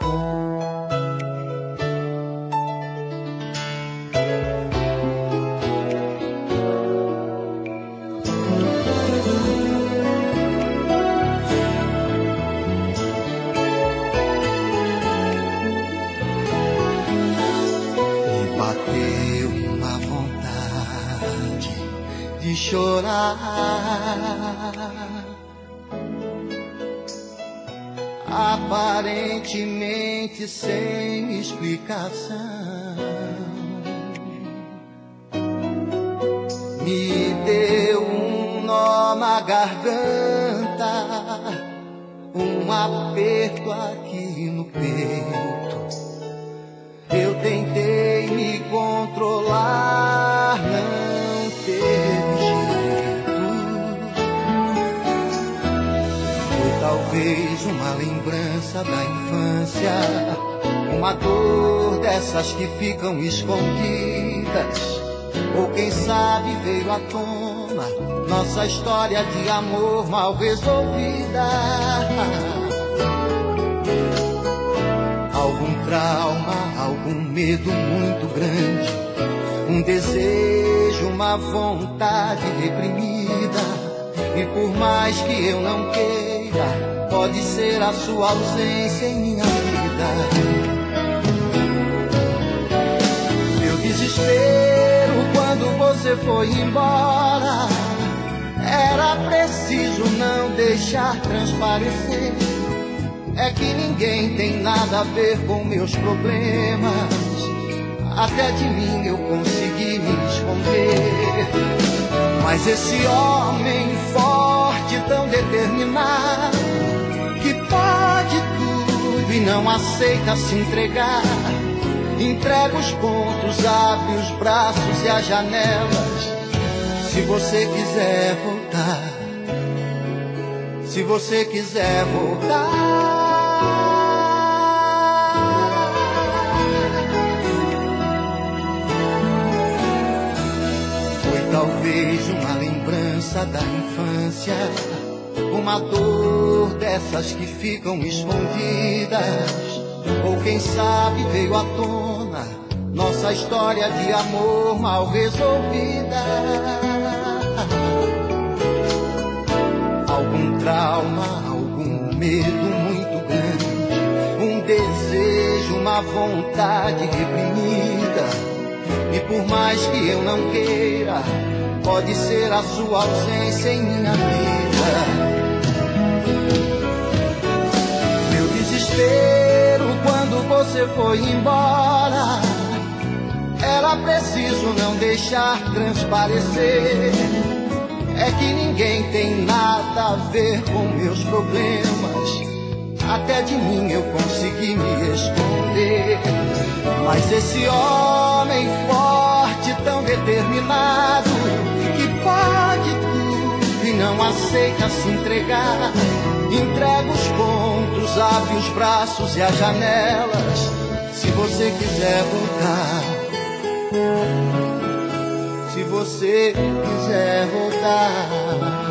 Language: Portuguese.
Bateu uma vontade de chorar, aparentemente sem explicação. Me deu um nó na garganta, um aperto aqui no peito. Eu tentei me controlar, não teve jeito. Foi talvez uma lembrança da infância, uma dor dessas que ficam escondidas. Ou quem sabe veio à tona nossa história de amor mal resolvida. Algum trauma, algum medo muito grande, um desejo, uma vontade reprimida. E por mais que eu não queira, pode ser a sua ausência em minha vida. Meu desespero quando você foi embora, era preciso não deixar transparecer. É que ninguém tem nada a ver com meus problemas, até de mim eu consegui me esconder. Mas esse homem forte, tão determinado, que pode tudo e não aceita se entregar, entrega os pontos, abre os braços e as janelas. Se você quiser voltar, se você quiser voltar. Talvez uma lembrança da infância, uma dor dessas que ficam escondidas. Ou quem sabe veio à tona nossa história de amor mal resolvida. Algum trauma, algum medo muito grande, um desejo, uma vontade reprimida. E por mais que eu não queira, pode ser a sua ausência em minha vida. Meu desespero quando você foi embora, era preciso não deixar transparecer. É que ninguém tem nada a ver com meus problemas, até de mim eu consegui me esconder. Mas esse homem forte, tão determinado, que pode tudo e não aceita se entregar, entrega os pontos, abre os braços e as janelas. Se você quiser voltar, se você quiser voltar.